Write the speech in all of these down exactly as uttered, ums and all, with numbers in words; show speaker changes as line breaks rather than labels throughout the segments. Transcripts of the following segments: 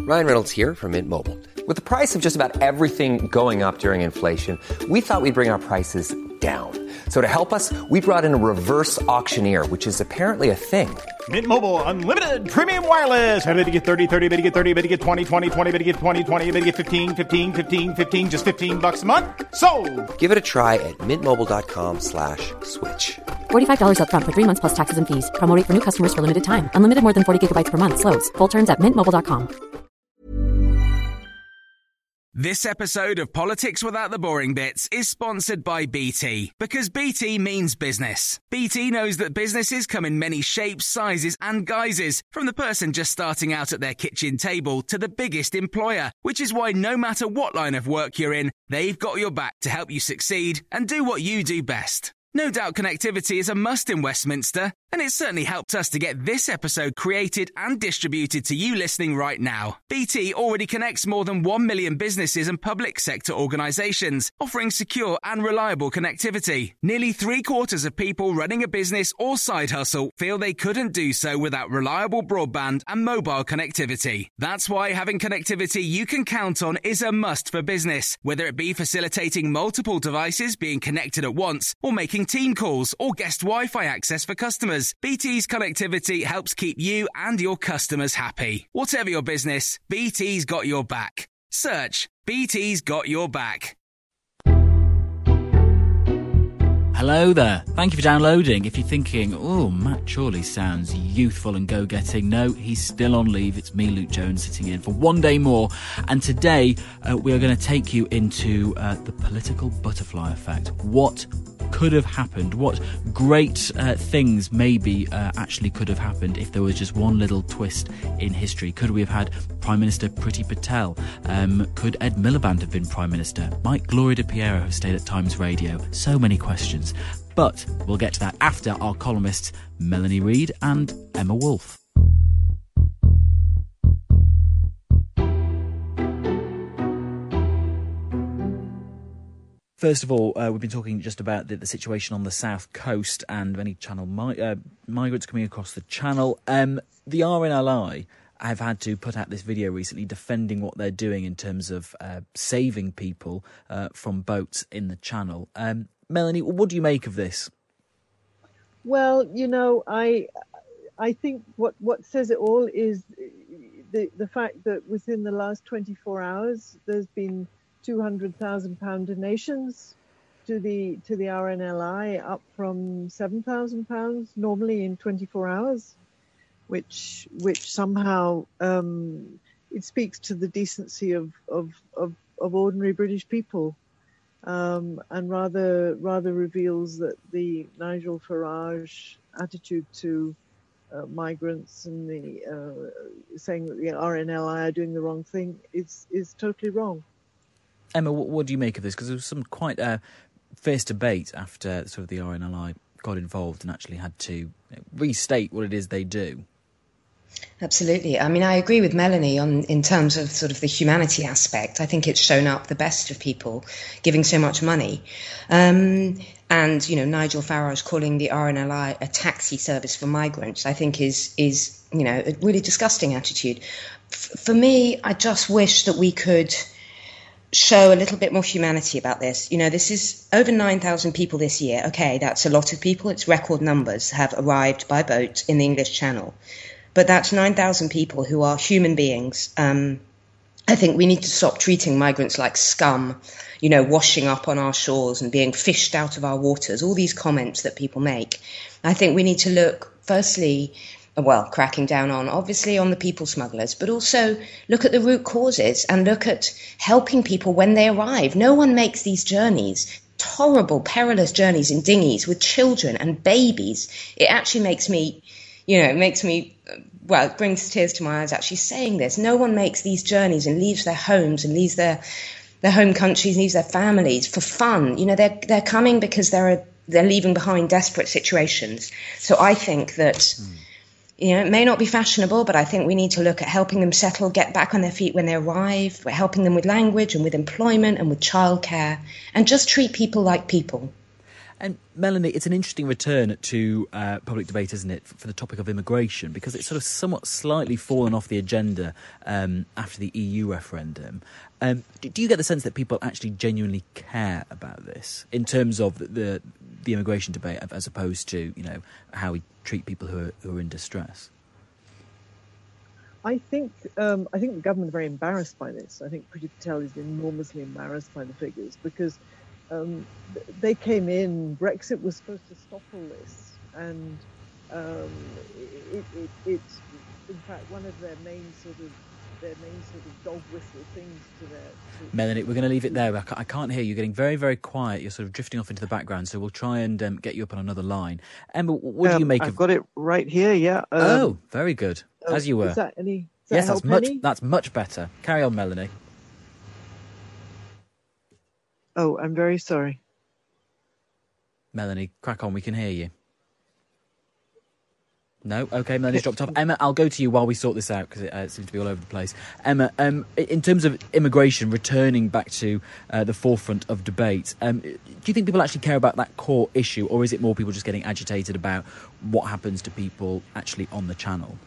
Ryan Reynolds here from Mint Mobile. With the price of just about everything going up during inflation, we thought we'd bring our prices down. So to help us, we brought in a reverse auctioneer, which is apparently a thing.
Mint Mobile Unlimited Premium Wireless. How to get thirty, thirty, how to get thirty, how to get twenty, twenty, twenty, how to get twenty, twenty, how to get fifteen, fifteen, fifteen, fifteen, just fifteen bucks a month? Sold!
Give it a try at mintmobile.com slash switch.
forty-five dollars up front for three months plus taxes and fees. Promo rate for new customers for limited time. Unlimited more than forty gigabytes per month. Slows full terms at mint mobile dot com.
This episode of Politics Without the Boring Bits is sponsored by B T, because B T means business. B T knows that businesses come in many shapes, sizes and guises, from the person just starting out at their kitchen table to the biggest employer, which is why no matter what line of work you're in, they've got your back to help you succeed and do what you do best. No doubt connectivity is a must in Westminster, and it's certainly helped us to get this episode created and distributed to you listening right now. B T already connects more than one million businesses and public sector organisations, offering secure and reliable connectivity. Nearly three quarters of people running a business or side hustle feel they couldn't do so without reliable broadband and mobile connectivity. That's why having connectivity you can count on is a must for business, whether it be facilitating multiple devices being connected at once, or making team calls or guest Wi-Fi access for customers. B T's connectivity helps keep you and your customers happy. Whatever your business, B T's got your back. Search B T's got your back.
Hello there. Thank you for downloading. If you're thinking, oh, Matt Chorley sounds youthful and go-getting, no, he's still on leave. It's me, Luke Jones, sitting in for one day more. And today, uh, we are going to take you into uh, the political butterfly effect. What could have happened? What great uh, things maybe uh, actually could have happened if there was just one little twist in history? Could we have had Prime Minister Priti Patel? Um, could Ed Miliband have been Prime Minister? Might Gloria De Piero have stayed at Times Radio? So many questions. But we'll get to that after our columnists Melanie Reid and Emma Wolfe. First of all, uh, we've been talking just about the, the situation on the south coast and many channel mi- uh, migrants coming across the channel. Um, the R N L I have had to put out this video recently defending what they're doing in terms of uh, saving people uh, from boats in the channel. Um, Melanie, what do you make of this?
Well, you know, I I think what, what says it all is the the fact that within the last twenty-four hours, there's been two hundred thousand pound donations to the to the R N L I, up from seven thousand pounds normally in twenty-four hours, which which somehow um, it speaks to the decency of of of, of ordinary British people, um, and rather rather reveals that the Nigel Farage attitude to uh, migrants and the uh, saying that the R N L I are doing the wrong thing is is totally wrong.
Emma, what, what do you make of this? Because there was some quite uh, fierce debate after sort of the R N L I got involved and actually had to restate what it is they do.
Absolutely. I mean, I agree with Melanie on in terms of sort of the humanity aspect. I think it's shown up the best of people giving so much money. Um, and, you know, Nigel Farage calling the R N L I a taxi service for migrants, I think is, is you know, a really disgusting attitude. F- for me, I just wish that we could show a little bit more humanity about this. You know, this is over nine thousand people this year. Okay, that's a lot of people. It's record numbers have arrived by boat in the English Channel. But that's nine thousand people who are human beings. Um, I think we need to stop treating migrants like scum, you know, washing up on our shores and being fished out of our waters, all these comments that people make. I think we need to look, firstly, well, cracking down on, obviously, on the people smugglers, but also look at the root causes and look at helping people when they arrive. No one makes these journeys, horrible, perilous journeys in dinghies with children and babies. It actually makes me, you know, it makes me, well, it brings tears to my eyes actually saying this. No one makes these journeys and leaves their homes and leaves their their home countries, leaves their families for fun. You know, they're they're coming because they're they're leaving behind desperate situations. So I think that. Mm. You know, it may not be fashionable, but I think we need to look at helping them settle, get back on their feet when they arrive. We're helping them with language and with employment and with childcare, and just treat people like people.
And Melanie, it's an interesting return to uh, public debate, isn't it, for the topic of immigration, because it's sort of somewhat slightly fallen off the agenda um, after the E U referendum. Um, do you get the sense that people actually genuinely care about this in terms of the the immigration debate, as opposed to, you know, how we treat people who are, who are in distress?
I think um, I think the government are very embarrassed by this. I think Priti Patel is enormously embarrassed by the figures because um, they came in. Brexit was supposed to stop all this, and um, it, it, it's in fact one of their main sort of their main sort of dog whistle things to their. To
Melanie, we're going to leave it there. I can't hear you. You're getting very, very quiet. You're sort of drifting off into the background, so we'll try and um, get you up on another line. Emma, what
um,
do you make
I've
of?
I've got it right here. Yeah. Um,
oh, very good. As you were.
Is that any? Does that
yes,
help
that's much.
any?
That's much better. Carry on, Melanie.
Oh, I'm very sorry.
Melanie, crack on. We can hear you. No? OK, Melanie's dropped off. Emma, I'll go to you while we sort this out, because it, uh, it seems to be all over the place. Emma, um, in terms of immigration returning back to uh, the forefront of debate, um, do you think people actually care about that core issue, or is it more people just getting agitated about what happens to people actually on the channel?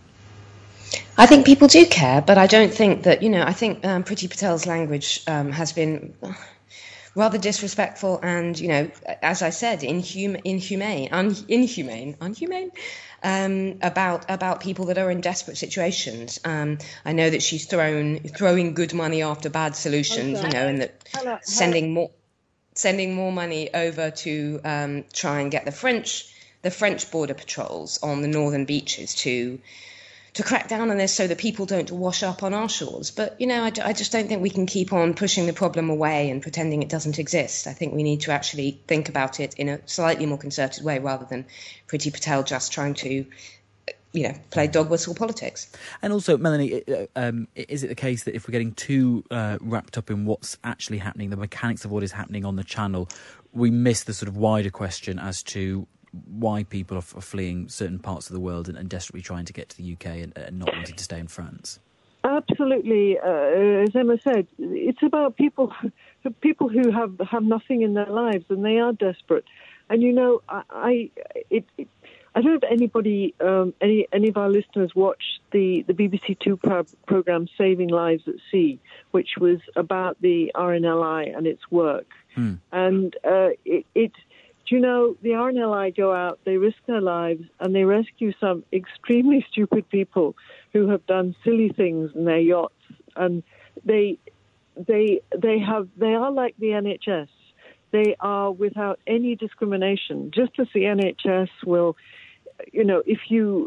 I think people do care, but I don't think that, you know, I think um, Priti Patel's language um, has been rather disrespectful and, you know, as I said, inhum- inhumane, un- inhumane, unhumane, um, about about people that are in desperate situations. Um, I know that she's thrown throwing good money after bad solutions, you know, and that sending more sending more money over to um, try and get the French the French border patrols on the northern beaches to. to crack down on this so that people don't wash up on our shores. But, you know, I, I just don't think we can keep on pushing the problem away and pretending it doesn't exist. I think we need to actually think about it in a slightly more concerted way rather than Priti Patel just trying to, you know, play dog whistle politics.
And also, Melanie, um, is it the case that if we're getting too uh, wrapped up in what's actually happening, the mechanics of what is happening on the channel, we miss the sort of wider question as to why people are fleeing certain parts of the world and, and desperately trying to get to the U K and, and not wanting to stay in France?
Absolutely. Uh, as Emma said, it's about people people who have, have nothing in their lives and they are desperate. And, you know, I I, it, it, I don't know if anybody, um, any any of our listeners watched the, the B B C Two pro- programme Saving Lives at Sea, which was about the R N L I and its work. Hmm. And uh, it... it Do you know, the R N L I go out, they risk their lives, and they rescue some extremely stupid people who have done silly things in their yachts. And they, they, they have, they are like the N H S. They are without any discrimination. Just as the N H S will, you know, if you,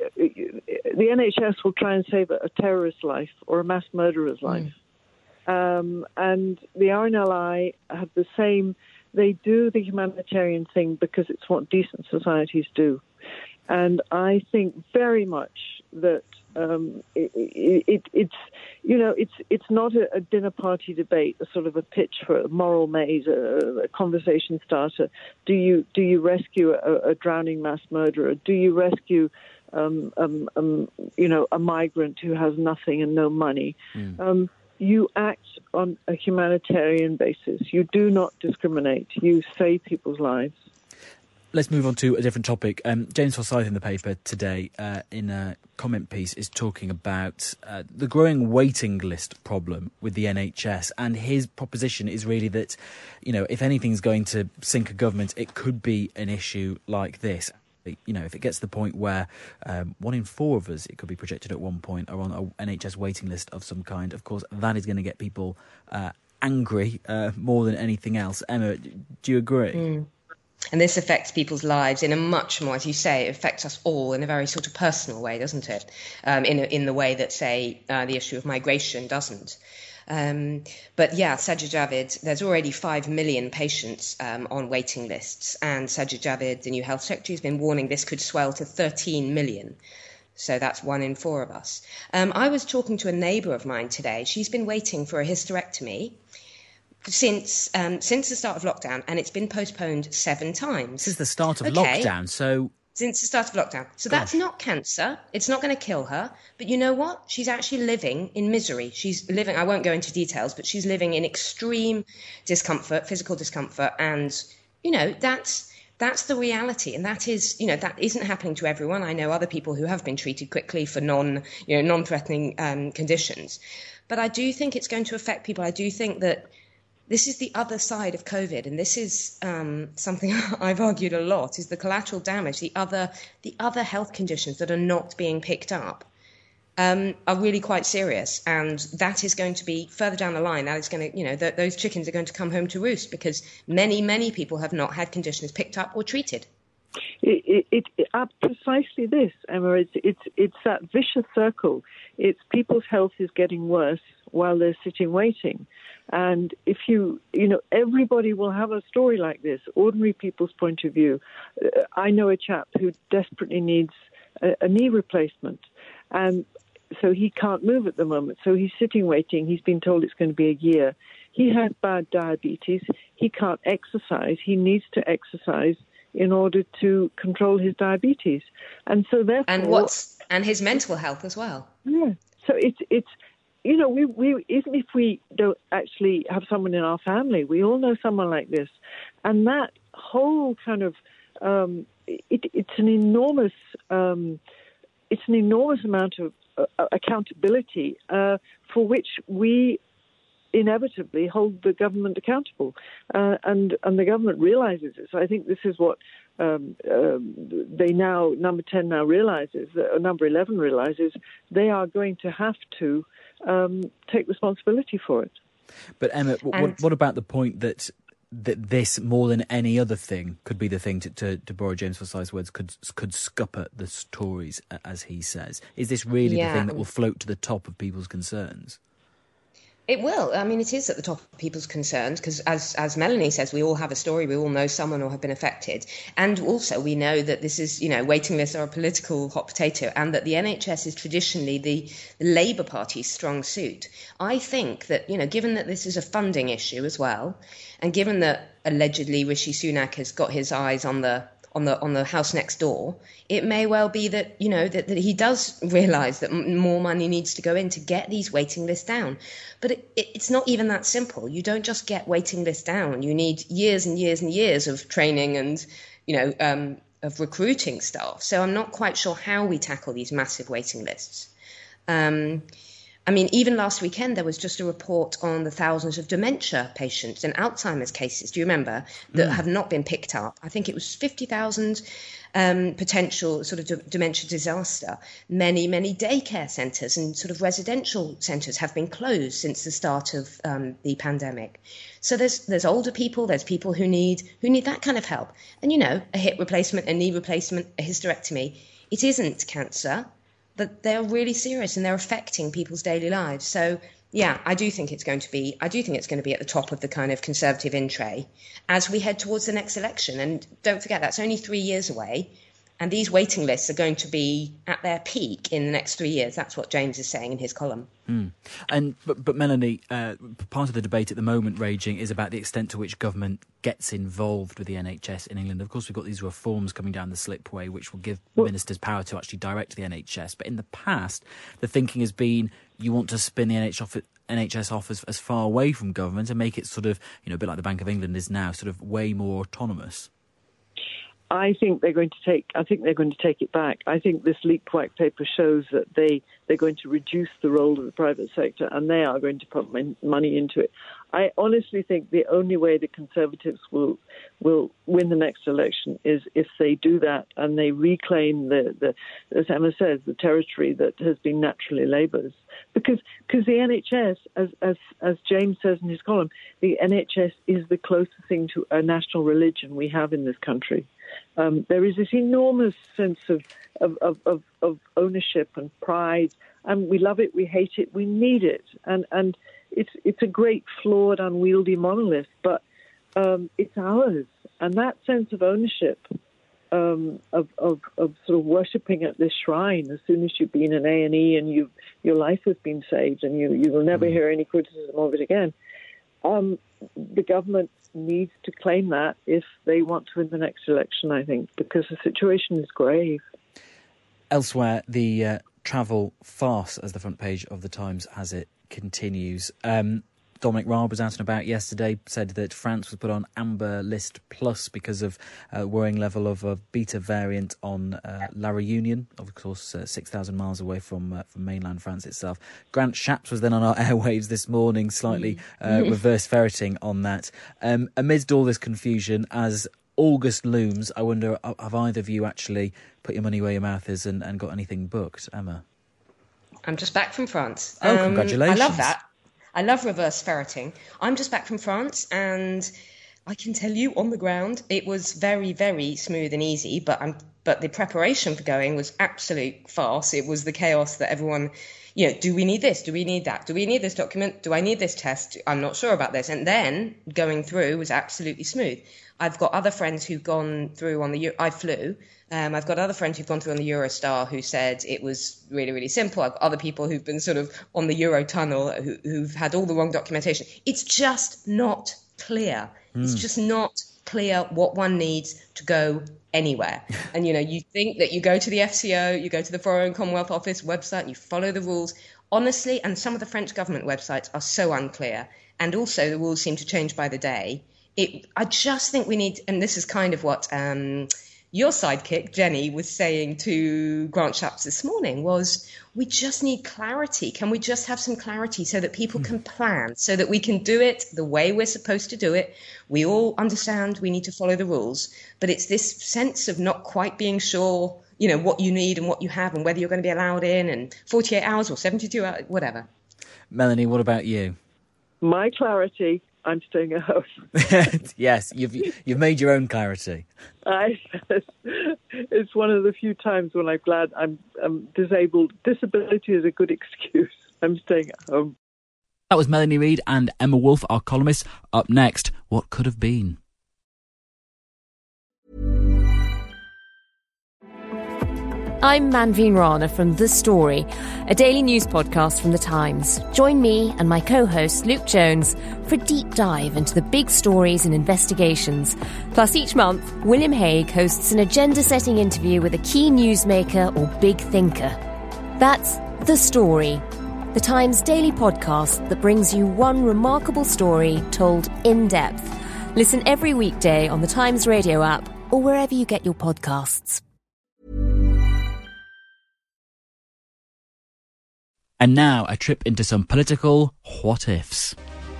the N H S will try and save a terrorist's life or a mass murderer's life. Mm. Um, and the R N L I have the same. They do the humanitarian thing because it's what decent societies do. And I think very much that um, it, it, it's, you know, it's it's not a, a dinner party debate, a sort of a pitch for a moral maze, a, a conversation starter. Do you do you rescue a, a drowning mass murderer? Do you rescue, um, um, um, you know, a migrant who has nothing and no money? Mm. Um, You act on a humanitarian basis. You do not discriminate. You save people's lives.
Let's move on to a different topic. Um, James Forsyth in the paper today, uh, in a comment piece, is talking about uh, the growing waiting list problem with the N H S. And his proposition is really that, you know, if anything's going to sink a government, it could be an issue like this. You know, if it gets to the point where um, one in four of us, it could be projected at one point, are on an N H S waiting list of some kind, of course, that is going to get people uh, angry uh, more than anything else. Emma, do you agree? Mm.
And this affects people's lives in a much more, as you say, it affects us all in a very sort of personal way, doesn't it? Um, in, a, in the way that, say, uh, the issue of migration doesn't. Um, but yeah, Sajid Javid, there's already five million patients um, on waiting lists, and Sajid Javid, the new health secretary, has been warning this could swell to thirteen million. So that's one in four of us. Um, I was talking to a neighbour of mine today. She's been waiting for a hysterectomy since um, since the start of lockdown, and it's been postponed seven times.
Since the start of
okay.
lockdown, so...
Since the start of lockdown. So Gosh. That's not cancer. It's not going to kill her. But you know what? She's actually living in misery. She's living, I won't go into details, but she's living in extreme discomfort, physical discomfort, and you know, that's that's the reality, and that is, you know, that isn't happening to everyone. I know other people who have been treated quickly for non, you know, non-threatening um, conditions, but I do think it's going to affect people. I do think that this is the other side of COVID, and this is um, something I've argued a lot: is the collateral damage, the other the other health conditions that are not being picked up. Um, are really quite serious, and that is going to be further down the line. That is going to, you know, th- those chickens are going to come home to roost because many, many people have not had conditions picked up or treated.
It, it, it uh, precisely this, Emma. It's it's it's that vicious circle. It's people's health is getting worse while they're sitting waiting, and if you you know everybody will have a story like this. Ordinary people's point of view. Uh, I know a chap who desperately needs a, a knee replacement, and so he can't move at the moment. So he's sitting waiting. He's been told it's going to be a year. He has bad diabetes. He can't exercise. He needs to exercise in order to control his diabetes. And so therefore...
And what's and his mental health as well.
Yeah. So it's, it's you know, we, we even if we don't actually have someone in our family, we all know someone like this. And that whole kind of... Um, it, it's an enormous... Um, it's an enormous amount of Uh, accountability uh, for which we inevitably hold the government accountable, uh, and and the government realizes this. I think this is what um, uh, they now number ten now realizes, uh, number eleven realizes they are going to have to um, take responsibility for it.
But Emma, what, what about the point that that this, more than any other thing, could be the thing to, to, to borrow James Forsyth's words, could could scupper the Tories, as he says? Is this really yeah. the thing that will float to the top of people's concerns?
It will. I mean, it is at the top of people's concerns because, as as Melanie says, we all have a story. We all know someone or have been affected. And also we know that this is, you know, waiting lists are a political hot potato and that the N H S is traditionally the Labour Party's strong suit. I think that, you know, given that this is a funding issue as well, and given that allegedly Rishi Sunak has got his eyes on the on the on the house next door, it may well be that, you know, that, that he does realise that m- more money needs to go in to get these waiting lists down. But it, it, it's not even that simple. You don't just get waiting lists down. You need years and years and years of training and, you know, um, of recruiting staff. So I'm not quite sure how we tackle these massive waiting lists. Um, I mean, even last weekend, there was just a report on the thousands of dementia patients and Alzheimer's cases, do you remember, that mm. have not been picked up. I think it was fifty thousand um, potential sort of d- dementia disaster. Many, many daycare centres and sort of residential centres have been closed since the start of um, the pandemic. So there's there's older people, there's people who need who need that kind of help. And, you know, a hip replacement, a knee replacement, a hysterectomy, it isn't cancer. But they're really serious and they're affecting people's daily lives. So, yeah, I do think it's going to be, I do think it's going to be at the top of the kind of Conservative in tray as we head towards the next election. And don't forget, that's only three years away. And these waiting lists are going to be at their peak in the next three years. That's what James is saying in his column. Mm.
And but, but Melanie, uh, part of the debate at the moment raging is about the extent to which government gets involved with the N H S in England. Of course, we've got these reforms coming down the slipway, which will give well, ministers power to actually direct the N H S. But in the past, the thinking has been you want to spin the N H S off as, as far away from government and make it sort of, you know, a bit like the Bank of England is now, sort of way more autonomous.
I think they're going to take. I think they're going to take it back. I think this leaked white paper shows that they they're going to reduce the role of the private sector, and they are going to put money into it. I honestly think the only way the Conservatives will will win the next election is if they do that and they reclaim the, the as Emma says, the territory that has been naturally Labour's. Because because the N H S, as as as James says in his column, the N H S is the closest thing to a national religion we have in this country. Um, there is this enormous sense of, of, of, of, of ownership and pride, and we love it, we hate it, we need it, and and it's it's a great flawed, unwieldy monolith, but um, it's ours, and that sense of ownership, um, of, of of sort of worshipping at this shrine as soon as you've been in A and E and you your life has been saved, and you you will never hear any criticism of it again. Um, the government needs to claim that if they want to win the next election, I think, because the situation is grave.
Elsewhere, the uh, travel farce, as the front page of the Times has it, continues. Um, Dominic Raab was out and about yesterday, said that France was put on Amber List Plus because of a uh, worrying level of a beta variant on uh, La Réunion, of course, uh, six thousand miles away from uh, from mainland France itself. Grant Shapps was then on our airwaves this morning, slightly uh, reverse ferreting on that. Um, amidst all this confusion, as August looms, I wonder, have either of you actually put your money where your mouth is and, and got anything booked? Emma?
I'm just back from France.
Oh,
um,
congratulations.
I love that. I love reverse ferreting. I'm just back from France, and I can tell you on the ground it was very, very smooth and easy, but I'm, but the preparation for going was absolute farce. It was the chaos that everyone, you know, do we need this? Do we need that? Do we need this document? Do I need this test? I'm not sure about this. And then going through was absolutely smooth. I've got other friends who've gone through on the, I flew, Um, I've got other friends who've gone through on the Eurostar who said it was really, really simple. I've got other people who've been sort of on the Eurotunnel who, who've had all the wrong documentation. It's just not clear. Mm. It's just not clear what one needs to go anywhere. And, you know, you think that you go to the F C O, you go to the Foreign Commonwealth Office website, and you follow the rules. Honestly, and some of the French government websites are so unclear. And also the rules seem to change by the day. It, I just think we need, and this is kind of what... Um, your sidekick, Jenny, was saying to Grant Shapps this morning was, we just need clarity. Can we just have some clarity so that people can plan, so that we can do it the way we're supposed to do it? We all understand we need to follow the rules, but it's this sense of not quite being sure, you know, what you need and what you have and whether you're going to be allowed in and forty-eight hours or seventy-two hours, whatever.
Melanie, what about you?
My clarity, I'm staying at home.
Yes, you've you've made your own clarity.
I, it's one of the few times when I'm glad I'm, I'm disabled. Disability is a good excuse. I'm staying at home.
That was Melanie Reid and Emma Wolf, our columnists. Up next, what could have been?
I'm Manveen Rana from The Story, a daily news podcast from The Times. Join me and my co-host Luke Jones for a deep dive into the big stories and investigations. Plus, each month, William Hague hosts an agenda-setting interview with a key newsmaker or big thinker. That's The Story, The Times daily podcast that brings you one remarkable story told in depth. Listen every weekday on the Times Radio app or wherever you get your podcasts.
And now, a trip into some political what-ifs.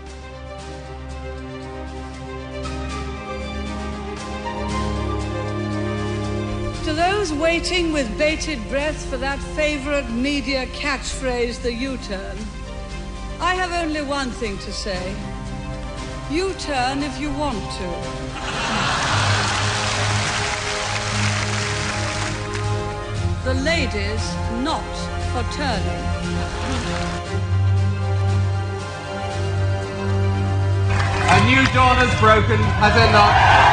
To those waiting with bated breath for that favourite media catchphrase, the U-turn, I have only one thing to say. U-turn if you want to. The ladies not for turning.
A new dawn has broken, has it not?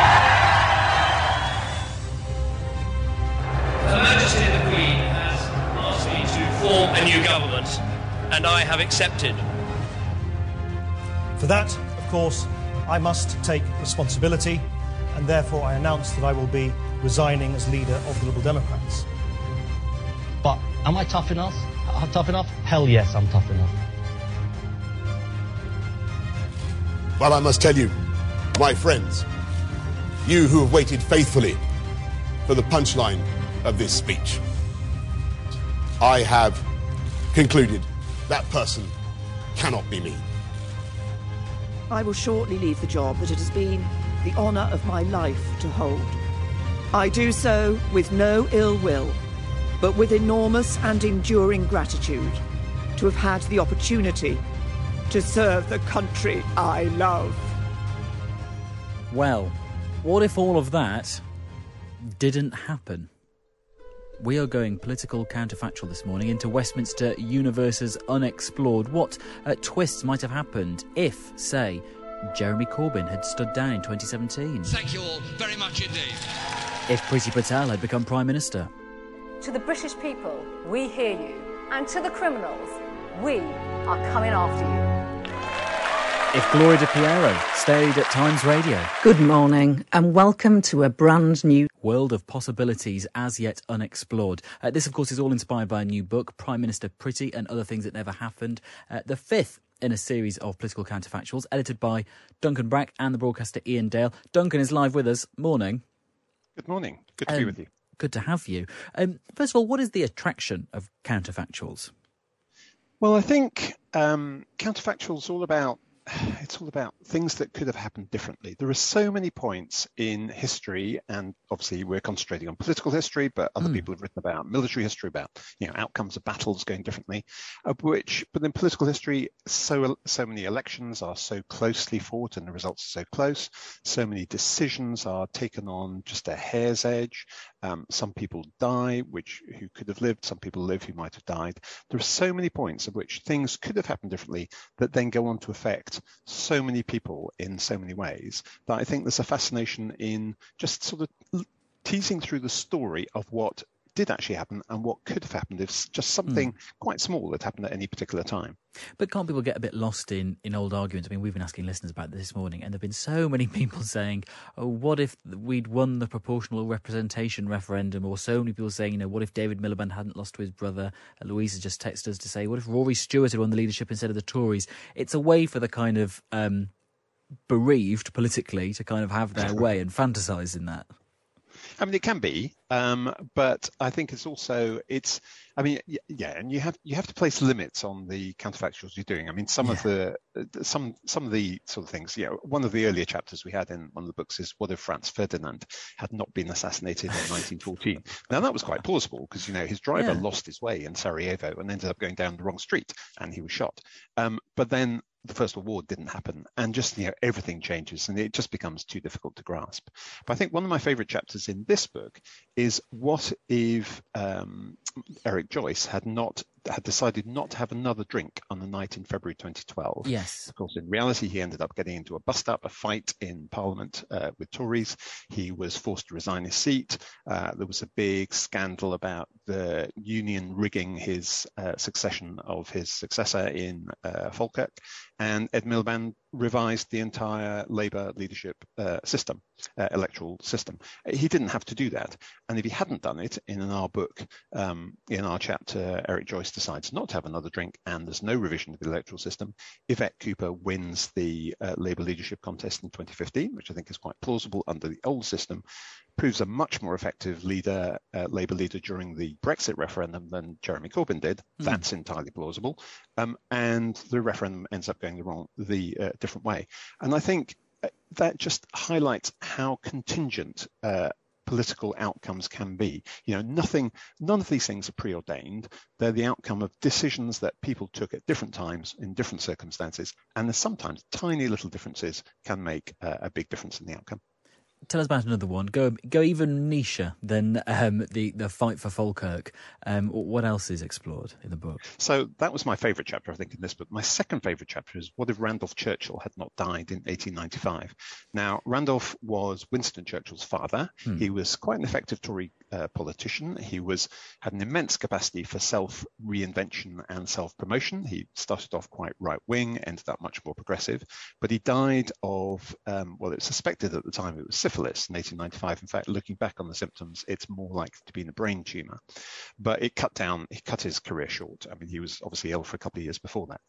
Her Majesty the Queen has asked me to form a new government, and I have accepted.
For that, of course, I must take responsibility, and therefore I announce that I will be resigning as leader of the Liberal Democrats.
But am I tough enough? Uh, tough enough? Hell yes, I'm tough enough.
Well, I must tell you, my friends, you who have waited faithfully for the punchline of this speech, I have concluded that person cannot be me.
I will shortly leave the job that it has been the honour of my life to hold. I do so with no ill will, but with enormous and enduring gratitude to have had the opportunity to serve the country I love.
Well, what if all of that didn't happen? We are going political counterfactual this morning into Westminster Universe's unexplored. What uh, twists might have happened if, say, Jeremy Corbyn had stood down in twenty seventeen?
Thank you all very much indeed.
If Priti Patel had become Prime Minister?
To the British people, we hear you. And to the criminals, we are coming after you.
If Gloria De Piero stayed at Times Radio?
Good morning and welcome to a brand new
world of possibilities as yet unexplored. Uh, this, of course, is all inspired by a new book, Prime Minister Priti and Other Things That Never Happened. Uh, the fifth in a series of political counterfactuals, edited by Duncan Brack and the broadcaster Ian Dale. Duncan is live with us. Morning.
Good morning. Good to um, be with you.
Good to have you. Um, first of all, what is the attraction of counterfactuals?
Well, I think um, counterfactuals all about it's all about things that could have happened differently. There are so many points in history, and obviously we're concentrating on political history, but other mm. people have written about military history, about you know outcomes of battles going differently. Of which, but in political history, so so many elections are so closely fought, and the results are so close. So many decisions are taken on just a hair's edge. Um, some people die, which who could have lived. Some people live who might have died. There are so many points at which things could have happened differently that then go on to affect so many people in so many ways that I think there's a fascination in just sort of teasing through the story of what did actually happen and what could have happened if just something mm. quite small had happened at any particular time.
But can't people get a bit lost in, in old arguments? I mean, we've been asking listeners about this this morning, and there have been so many people saying, oh, what if we'd won the proportional representation referendum? Or so many people saying, you know, what if David Miliband hadn't lost to his brother? And Louisa just texted us to say, what if Rory Stewart had won the leadership instead of the Tories? It's a way for the kind of um, bereaved politically to kind of have their way and fantasise in that.
I mean, it can be, um, but I think it's also it's. I mean, yeah, and you have you have to place limits on the counterfactuals you're doing. I mean, some yeah. of the some some of the sort of things. You know, one of the earlier chapters we had in one of the books is what if Franz Ferdinand had not been assassinated in nineteen fourteen? Now that was quite plausible because you know his driver yeah. lost his way in Sarajevo and ended up going down the wrong street and he was shot. Um, but then the First World War didn't happen, and just you know everything changes, and it just becomes too difficult to grasp. But I think one of my favourite chapters in this book is what if um, Eric Joyce had not had decided not to have another drink on the night in February twenty twelve.
Yes.
Of course, in reality, he ended up getting into a bust-up, a fight in Parliament uh, with Tories. He was forced to resign his seat. Uh, there was a big scandal about the Union rigging his uh, succession of his successor in uh, Falkirk. And Ed Miliband revised the entire Labour leadership uh, system, uh, electoral system. He didn't have to do that. And if he hadn't done it, in our book, um, in our chapter, Eric Joyce decides not to have another drink and there's no revision to the electoral system, Yvette Cooper wins the uh, Labour leadership contest in twenty fifteen, which I think is quite plausible under the old system, proves a much more effective leader, uh, Labour leader during the Brexit referendum than Jeremy Corbyn did. Mm. That's entirely plausible. Um, and the referendum ends up going the wrong, the uh, different way. And I think that just highlights how contingent uh, political outcomes can be. You know, nothing, none of these things are preordained. They're the outcome of decisions that people took at different times in different circumstances. And there's sometimes tiny little differences can make uh, a big difference in the outcome.
Tell us about another one. Go go even nicher than um, the, the fight for Falkirk. Um, what else is explored in the book?
So that was my favourite chapter, I think, in this book. My second favourite chapter is what if Randolph Churchill had not died in eighteen ninety-five? Now, Randolph was Winston Churchill's father. Hmm. He was quite an effective Tory uh, politician. He was had an immense capacity for self-reinvention and self-promotion. He started off quite right-wing, ended up much more progressive. But he died of, um, well, it was suspected at the time it was syphilis. In eighteen ninety-five. In fact, looking back on the symptoms, it's more likely to be in a brain tumour. But it cut down, it cut his career short. I mean, he was obviously ill for a couple of years before that.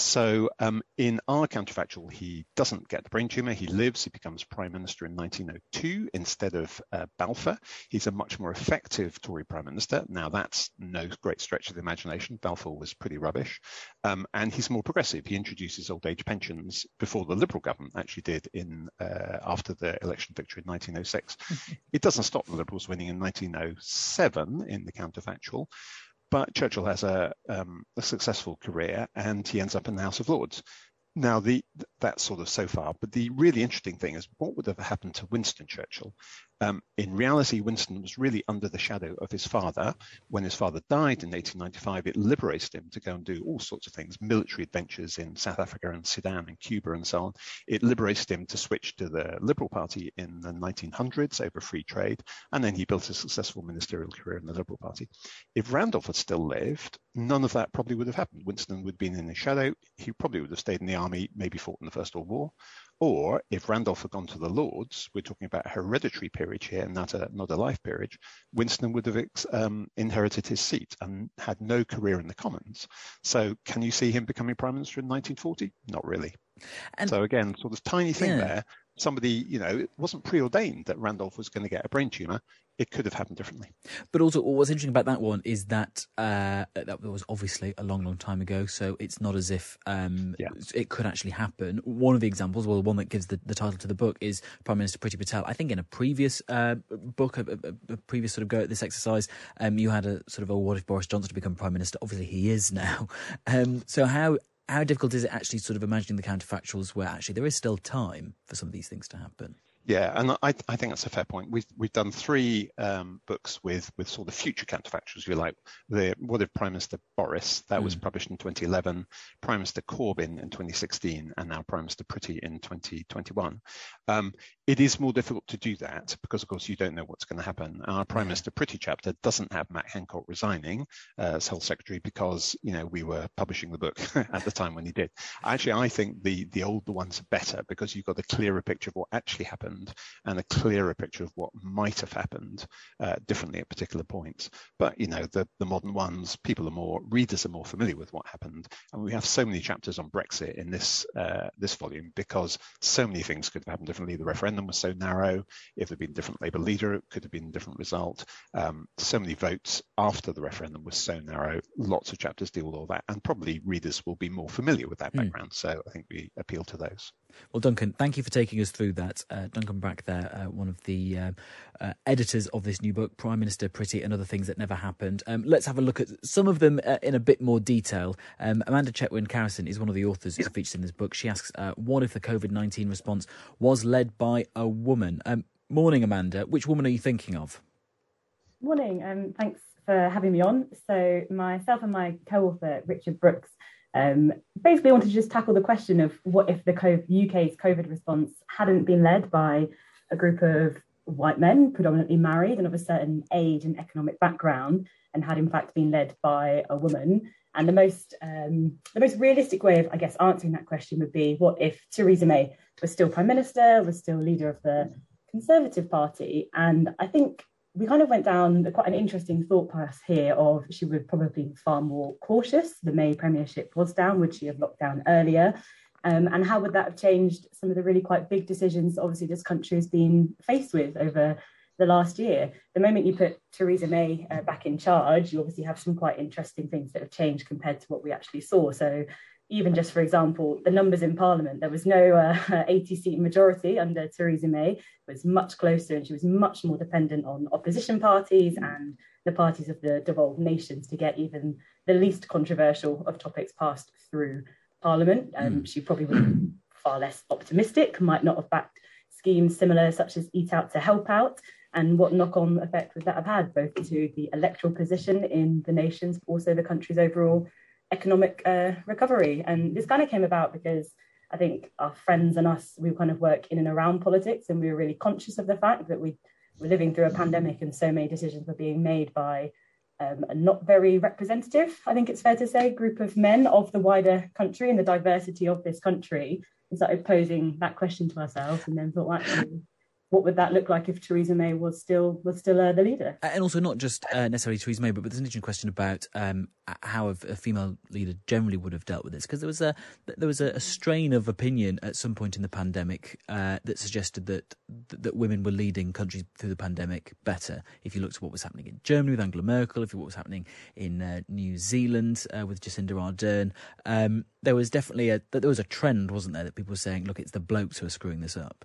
So um, in our counterfactual, he doesn't get the brain tumour. He lives. He becomes Prime Minister in nineteen oh two instead of uh, Balfour. He's a much more effective Tory Prime Minister. Now, that's no great stretch of the imagination. Balfour was pretty rubbish. Um, and he's more progressive. He introduces old age pensions before the Liberal government actually did in uh, after the election victory in nineteen oh six. It doesn't stop the Liberals winning in nineteen oh seven in the counterfactual, but Churchill has a, um, a successful career and he ends up in the House of Lords. Now, the that's sort of so far, but the really interesting thing is what would have happened to Winston Churchill? Um, in reality, Winston was really under the shadow of his father. When his father died in eighteen ninety-five, it liberated him to go and do all sorts of things, military adventures in South Africa and Sudan and Cuba and so on. It liberated him to switch to the Liberal Party in the nineteen hundreds over free trade, and then he built a successful ministerial career in the Liberal Party. If Randolph had still lived, none of that probably would have happened. Winston would have been in his shadow. He probably would have stayed in the army, maybe fought in the First World War. Or if Randolph had gone to the Lords, we're talking about a hereditary peerage here, not a, not a life peerage, Winston would have um, inherited his seat and had no career in the Commons. So can you see him becoming Prime Minister in nineteen forty? Not really. And, so again, sort of tiny thing yeah. there. Somebody, you know, it wasn't preordained that Randolph was going to get a brain tumour. It could have happened differently.
But also, what's interesting about that one is that uh, that was obviously a long, long time ago. So it's not as if um, yeah. it could actually happen. One of the examples, well, the one that gives the, the title to the book is Prime Minister Priti Patel. I think in a previous uh, book, a, a, a previous sort of go at this exercise, um, you had a sort of, oh, what if Boris Johnson to become Prime Minister? Obviously, he is now. Um, so how... How difficult is it actually sort of imagining the counterfactuals where actually there is still time for some of these things to happen?
Yeah, and I, I think that's a fair point. We've we've done three um, books with with sort of future counterfactuals, if you like. The What If Prime Minister Boris, that mm. was published in twenty eleven, Prime Minister Corbyn in twenty sixteen, and now Prime Minister Priti in twenty twenty-one. Um, it is more difficult to do that because, of course, you don't know what's going to happen. Our Prime yeah. Minister Priti chapter doesn't have Matt Hancock resigning uh, as Health Secretary because, you know, we were publishing the book at the time when he did. Actually, I think the the older ones are better because you've got a clearer picture of what actually happened and a clearer picture of what might have happened uh, differently at particular points. But, you know, the, the modern ones, people are more, readers are more familiar with what happened. And we have so many chapters on Brexit in this uh, this volume because so many things could have happened differently. The referendum was so narrow. If there'd been a different Labour leader, it could have been a different result. Um, so many votes after the referendum was so narrow. Lots of chapters deal with all that. And probably readers will be more familiar with that mm. background. So I think we appeal to those.
Well, Duncan, thank you for taking us through that. Uh, Duncan Brack there, uh, one of the uh, uh, editors of this new book, Prime Minister Priti and Other Things That Never Happened. Um, let's have a look at some of them uh, in a bit more detail. Um, Amanda Chetwynd-Carrison is one of the authors who's featured in this book. She asks, uh, what if the COVID nineteen response was led by a woman? Um, morning, Amanda. Which woman are you thinking of?
Morning. Um, thanks for having me on. So myself and my co-author, Richard Brooks, Um, basically wanted to just tackle the question of what if the U K's COVID response hadn't been led by a group of white men, predominantly married and of a certain age and economic background, and had in fact been led by a woman. And the most um, the most realistic way of, I guess, answering that question would be, what if Theresa May was still Prime Minister, was still leader of the Conservative Party? And I think we kind of went down quite an interesting thought path here of she would probably be far more cautious. The May premiership was down. Would she have locked down earlier? Um, and how would that have changed some of the really quite big decisions, obviously, this country has been faced with over the last year? The moment you put Theresa May uh, back in charge, you obviously have some quite interesting things that have changed compared to what we actually saw. So even just, for example, the numbers in Parliament, there was no uh, eighty-seat majority under Theresa May. It was much closer, and she was much more dependent on opposition parties and the parties of the devolved nations to get even the least controversial of topics passed through Parliament. Um, mm. She probably would have been far less optimistic, might not have backed schemes similar, such as Eat Out to Help Out. And what knock-on effect would that have had, both to the electoral position in the nations, but also the country's overall economic uh, recovery? And this kind of came about because I think our friends and us, we kind of work in and around politics, and we were really conscious of the fact that we were living through a pandemic and so many decisions were being made by um, a not very representative, I think it's fair to say, group of men of the wider country and the diversity of this country. We started posing that question to ourselves and then thought, well, actually, what would that look like if Theresa May was still was still uh, the leader?
And also not just uh, necessarily Theresa May, but, but there's an interesting question about um, how a, a female leader generally would have dealt with this, because there was a there was a, a strain of opinion at some point in the pandemic uh, that suggested that that women were leading countries through the pandemic better. If you looked at what was happening in Germany with Angela Merkel, if you looked at what was happening in uh, New Zealand uh, with Jacinda Ardern, um, there was definitely a there was a trend, wasn't there, that people were saying, look, it's the blokes who are screwing this up.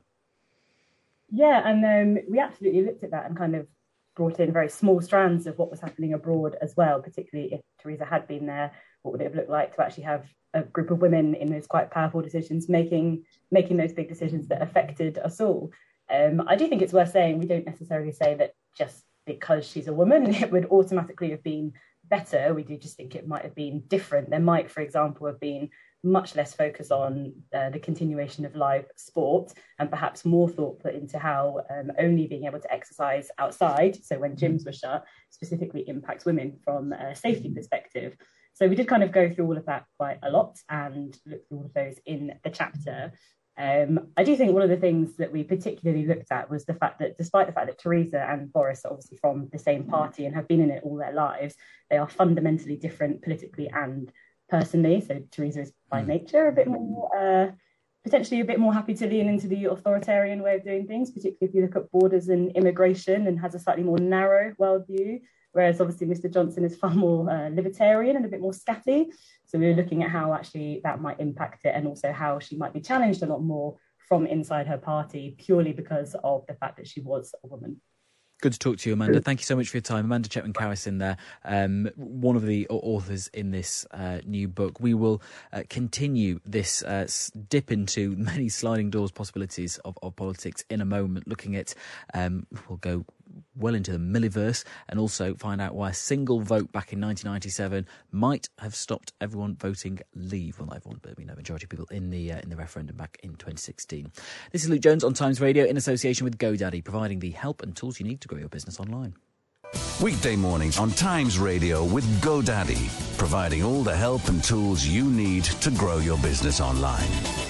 Yeah, and um, we absolutely looked at that and kind of brought in very small strands of what was happening abroad as well, particularly if Theresa had been there. What would it have looked like to actually have a group of women in those quite powerful decisions, making making those big decisions that affected us all? Um, I do think it's worth saying we don't necessarily say that just because she's a woman, it would automatically have been better. We do just think it might have been different. There might, for example, have been much less focus on uh, the continuation of live sport and perhaps more thought put into how um, only being able to exercise outside, so when gyms were shut, specifically impacts women from a safety perspective. So we did kind of go through all of that quite a lot and look through all of those in the chapter. Um, I do think one of the things that we particularly looked at was the fact that despite the fact that Theresa and Boris are obviously from the same party and have been in it all their lives, they are fundamentally different politically and personally. So Theresa is by nature a bit more, uh, potentially a bit more happy to lean into the authoritarian way of doing things, particularly if you look at borders and immigration, and has a slightly more narrow worldview. Whereas obviously Mister Johnson is far more uh, libertarian and a bit more scatty. So we were looking at how actually that might impact it, and also how she might be challenged a lot more from inside her party, purely because of the fact that she was a woman.
Good to talk to you, Amanda. Thank you so much for your time. Amanda Chapman-Cowis in there, um, one of the authors in this uh, new book. We will uh, continue this uh, dip into many sliding doors possibilities of, of politics in a moment, looking at, um, we'll go well into the milliverse, and also find out why a single vote back in nineteen ninety-seven might have stopped everyone voting Leave. Well, not everyone, but we know majority of people in the uh, in the referendum back in twenty sixteen. This is Luke Jones on Times Radio in association with GoDaddy, providing the help and tools you need to grow your business online.
Weekday mornings on Times Radio with GoDaddy, providing all the help and tools you need to grow your business online.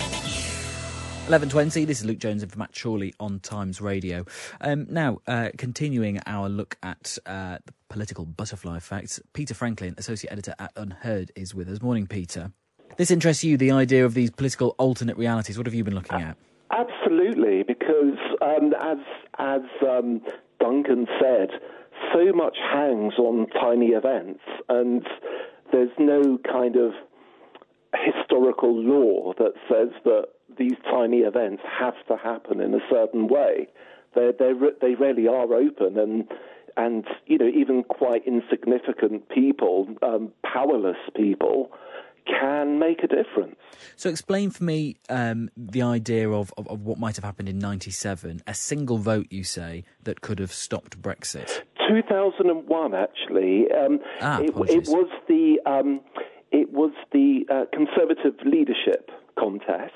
eleven twenty, this is Luke Jones in for Matt Chorley on Times Radio. Um, now, uh, continuing our look at uh, the political butterfly effect, Peter Franklin, Associate Editor at Unheard, is with us. Morning, Peter. This interests you, the idea of these political alternate realities. What have you been looking at?
Absolutely, because um, as, as um, Duncan said, so much hangs on tiny events, and there's no kind of historical law that says that these tiny events have to happen in a certain way. They they they really are open, and and you know, even quite insignificant people, um, powerless people, can make a difference.
So explain for me um, the idea of, of, of what might have happened in ninety-seven. A single vote, you say, that could have stopped Brexit. two
thousand one, actually. Um,
ah,
it, it was the um, it was the uh, Conservative leadership contest.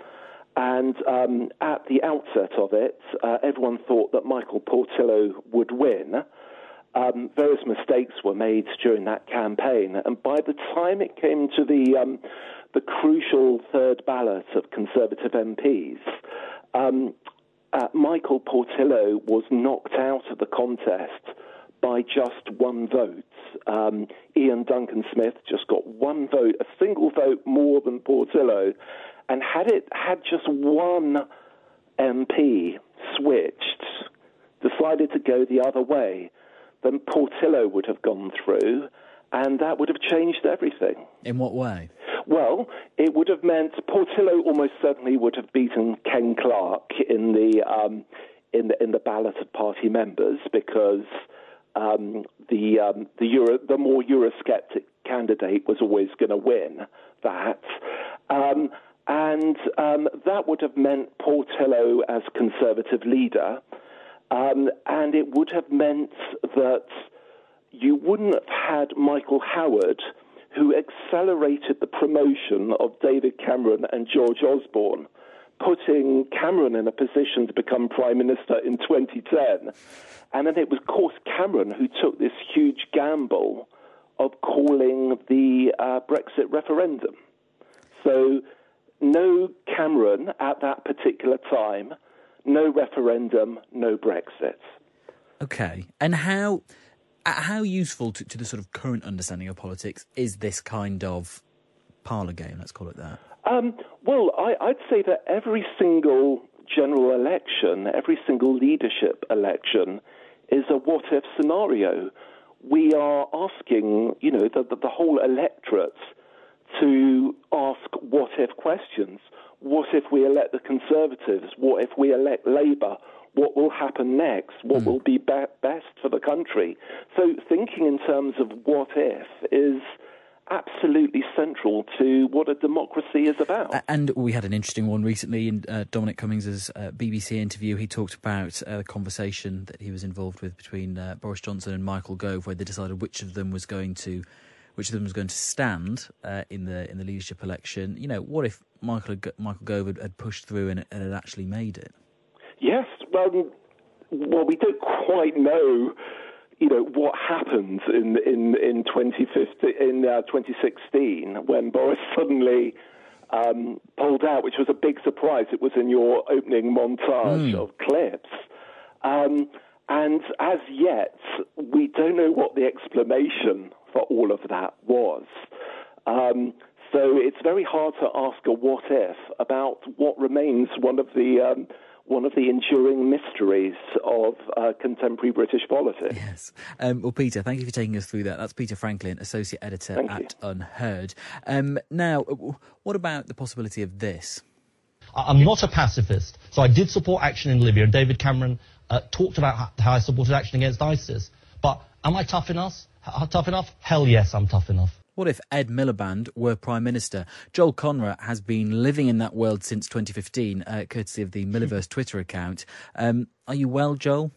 And um, at the outset of it, uh, everyone thought that Michael Portillo would win. Um, various mistakes were made during that campaign, and by the time it came to the um, the crucial third ballot of Conservative M Ps, um, uh, Michael Portillo was knocked out of the contest by just one vote. Um, Ian Duncan Smith just got one vote, a single vote more than Portillo. And had it had just one M P switched, decided to go the other way, then Portillo would have gone through, and that would have changed everything.
In what way?
Well, it would have meant Portillo almost certainly would have beaten Ken Clarke in the um, in the in the ballot of party members, because um, the um, the Euro, the more Eurosceptic candidate was always going to win that. Um, And um, that would have meant Portillo as Conservative leader, um, and it would have meant that you wouldn't have had Michael Howard, who accelerated the promotion of David Cameron and George Osborne, putting Cameron in a position to become Prime Minister in twenty ten. And then it was, of course, Cameron who took this huge gamble of calling the uh, Brexit referendum. So no Cameron at that particular time, no referendum, no Brexit.
Okay. And how how useful to, to the sort of current understanding of politics is this kind of parlour game, let's call it that?
Um, well, I, I'd say that every single general election, every single leadership election is a what-if scenario. We are asking, you know, the, the, the whole electorate to ask what-if questions. What if we elect the Conservatives? What if we elect Labour? What will happen next? What mm. will be, be best for the country? So thinking in terms of what-if is absolutely central to what a democracy is about.
And we had an interesting one recently in uh, Dominic Cummings' uh, B B C interview. He talked about uh, the conversation that he was involved with between uh, Boris Johnson and Michael Gove, where they decided which of them was going to which of them was going to stand uh, in the in the leadership election. You know, what if Michael Michael Gove had, had pushed through and, and had actually made it?
Yes, well, well, we don't quite know you know, what happened in in in twenty fifteen, in uh, twenty sixteen when Boris suddenly um, pulled out, which was a big surprise. It was in your opening montage mm. of clips. Um, and as yet, we don't know what the explanation for all of that was. Um, so it's very hard to ask a what if about what remains one of the um, one of the enduring mysteries of uh, contemporary British politics.
Yes. Um, well, Peter, thank you for taking us through that. That's Peter Franklin, Associate Editor
thank
at
you.
Unheard. Um, now, what about the possibility of this?
I'm not a pacifist, so I did support action in Libya, and David Cameron uh, talked about how I supported action against ISIS. But am I tough enough? H- tough enough? Hell yes, I'm tough enough.
What if Ed Miliband were Prime Minister? Joel Conrad has been living in that world since twenty fifteen, uh, courtesy of the Milliverse Twitter account. Um, are you well, Joel?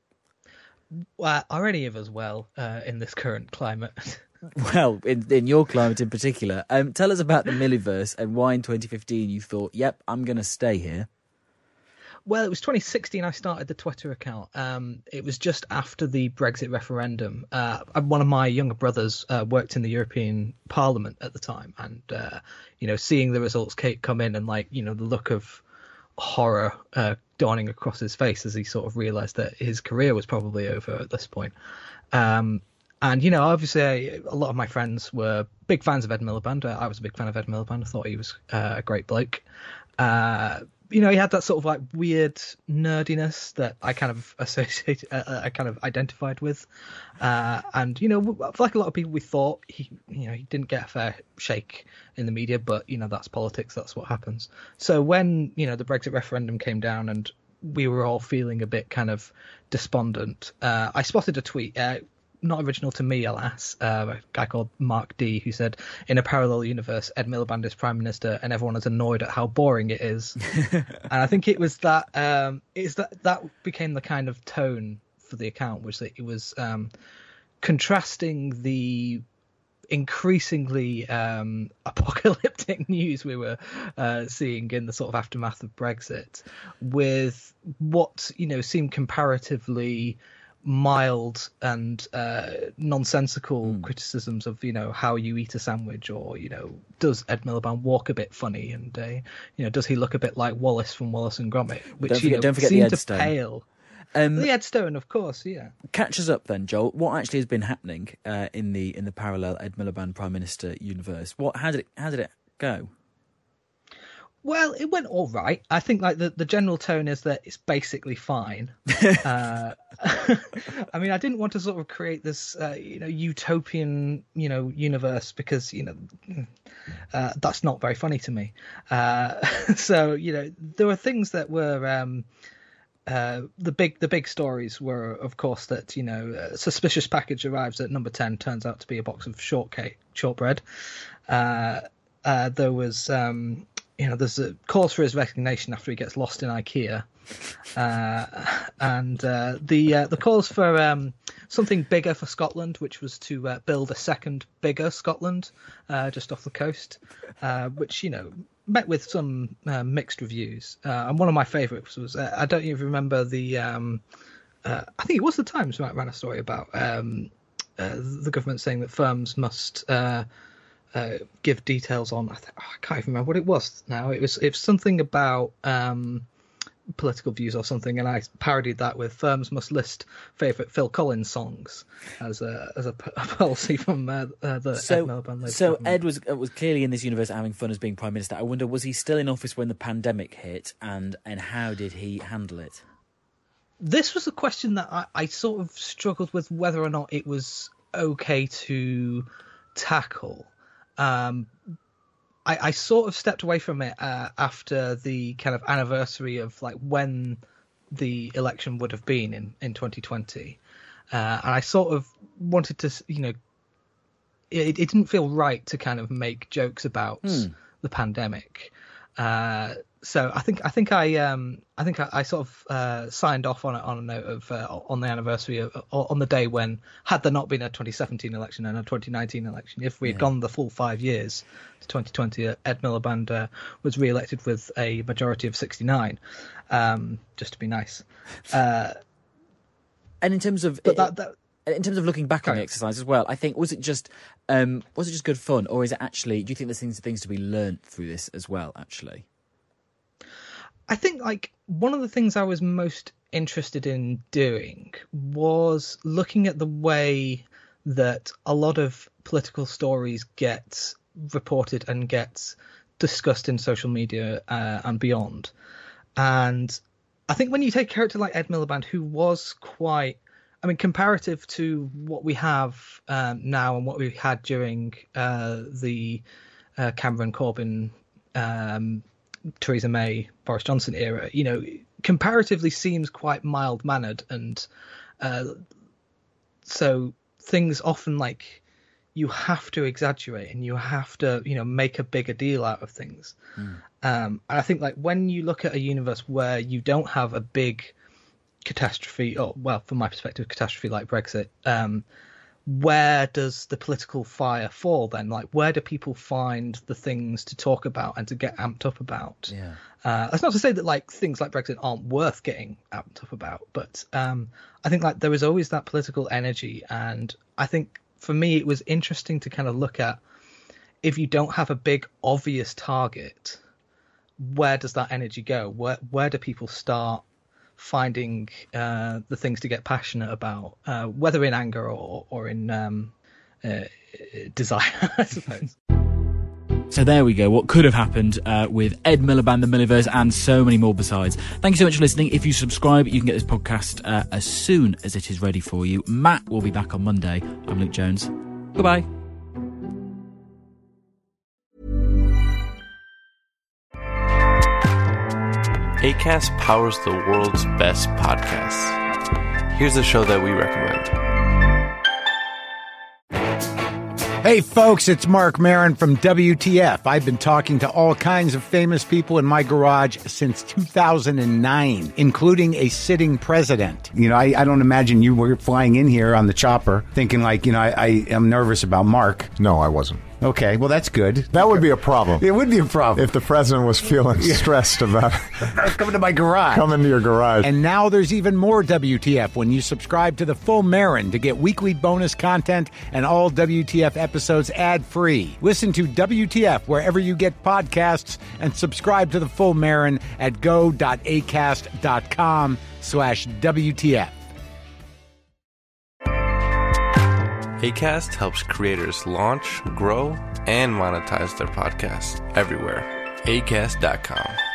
Well, are any of us well uh, in this current climate?
Well, in, in your climate in particular. Um, tell us about the Milliverse and why in twenty fifteen you thought, yep, I'm going to stay here.
Well, it was twenty sixteen I started the Twitter account. Um, it was just after the Brexit referendum. Uh, one of my younger brothers uh, worked in the European Parliament at the time, and uh, you know, seeing the results come in and like you know the look of horror uh, dawning across his face as he sort of realised that his career was probably over at this point. Um, and you know, obviously, I, a lot of my friends were big fans of Ed Miliband. I was a big fan of Ed Miliband. I thought he was uh, a great bloke. Uh, You know, he had that sort of like weird nerdiness that I kind of associated, uh, I kind of identified with, uh, and you know, like a lot of people, we thought he, you know, he didn't get a fair shake in the media, but you know, that's politics, that's what happens. So when you know the Brexit referendum came down and we were all feeling a bit kind of despondent, uh, I spotted a tweet. Uh, Not original to me, alas, uh, a guy called Mark D, who said, in a parallel universe, Ed Miliband is Prime Minister and everyone is annoyed at how boring it is. And I think it was that, um, it's that, that became the kind of tone for the account, which that it was um, contrasting the increasingly um, apocalyptic news we were uh, seeing in the sort of aftermath of Brexit with what, you know, seemed comparatively mild and uh, nonsensical mm. criticisms of, you know, how you eat a sandwich, or, you know, does Ed Miliband walk a bit funny, and, uh, you know, does he look a bit like Wallace from Wallace and Gromit, which,
don't forget,
you know,
don't forget
seemed
the Ed
to
Stone.
pale.
Um,
the Ed Stone, of course, yeah.
Catch us up then, Joel. What actually has been happening uh, in the in the parallel Ed Miliband Prime Minister universe? What how did it how did it go?
Well, it went all right. I think like the, the general tone is that it's basically fine. uh, I mean, I didn't want to sort of create this, uh, you know, utopian, you know, universe because, you know, uh, that's not very funny to me. Uh, so, you know, there were things that were, um, uh, the big the big stories were, of course, that, you know, a suspicious package arrives at number ten, turns out to be a box of shortcake, shortbread. Uh, uh, there was... Um, You know, there's a calls for his resignation after he gets lost in IKEA, uh, and uh, the uh, the calls for um, something bigger for Scotland, which was to uh, build a second bigger Scotland uh, just off the coast, uh, which, you know, met with some uh, mixed reviews. Uh, and one of my favourites was uh, I don't even remember the um, uh, I think it was the Times who ran a story about um, uh, the government saying that firms must. Uh, Uh, give details on. I, th- oh, I can't even remember what it was now. It was it was something about um, political views or something, and I parodied that with firms must list favourite Phil Collins songs as a as a, p- a policy from uh, uh, the
so,
Ed Miliband.
So
government.
Ed was uh, was clearly in this universe having fun as being Prime Minister. I wonder, was he still in office when the pandemic hit, and and how did he handle it?
This was a question that I, I sort of struggled with whether or not it was okay to tackle. Um, I, I sort of stepped away from it uh, after the kind of anniversary of like when the election would have been in, in twenty twenty. Uh, and I sort of wanted to, you know, it, it didn't feel right to kind of make jokes about hmm. the pandemic. Uh, so I think I think I um, I think I, I sort of uh, signed off on a, on a note of uh, on the anniversary of, on the day when, had there not been a twenty seventeen election and a twenty nineteen election, if we had yeah. gone the full five years to twenty twenty, uh, Ed Miliband uh, was re-elected with a majority of sixty-nine, um, just to be nice. Uh,
and in terms of
but that, that
in terms of looking back on the exercise as well, I think, was it just um, was it just good fun, or is it actually, do you think there's things, things to be learnt through this as well, actually?
I think, like, one of the things I was most interested in doing was looking at the way that a lot of political stories get reported and get discussed in social media uh, and beyond. And I think when you take a character like Ed Miliband, who was quite, I mean, comparative to what we have um, now and what we had during uh, the uh, Cameron, Corbyn, um, Theresa May, Boris Johnson era, you know, comparatively seems quite mild-mannered. And uh, so things often, like, you have to exaggerate and you have to, you know, make a bigger deal out of things. Mm. Um, and I think, like, when you look at a universe where you don't have a big catastrophe, or, well, from my perspective, catastrophe like Brexit, um, where does the political fire fall then? Like, where do people find the things to talk about and to get amped up about?
Yeah.
Uh, that's not to say that, like, things like Brexit aren't worth getting amped up about, but um, I think, like, there is always that political energy. And I think for me, it was interesting to kind of look at, if you don't have a big obvious target, where does that energy go? Where where do people start finding uh, the things to get passionate about, uh, whether in anger or, or in um, uh, desire, I suppose.
So there we go, what could have happened uh, with Ed Miliband, the Milliverse, and so many more besides. Thank you so much for listening. If you subscribe, you can get this podcast uh, as soon as it is ready for you. Matt will be back on Monday. I'm Luke Jones. Goodbye.
Acast powers the world's best podcasts. Here's a show that we recommend.
Hey folks, it's Mark Maron from W T F. I've been talking to all kinds of famous people in my garage since two thousand nine, including a sitting president. You know, I, I don't imagine you were flying in here on the chopper thinking like, you know, I, I am nervous about Mark.
No, I wasn't.
Okay, well, that's good.
That would be a problem.
It would be a problem.
If the president was feeling yeah. stressed about
coming to my garage.
Come into your garage.
And now there's even more W T F when you subscribe to the Full Marin to get weekly bonus content and all W T F episodes ad-free. Listen to W T F wherever you get podcasts and subscribe to the Full Marin at go.acast.com slash WTF.
Acast helps creators launch, grow, and monetize their podcasts everywhere. Acast dot com.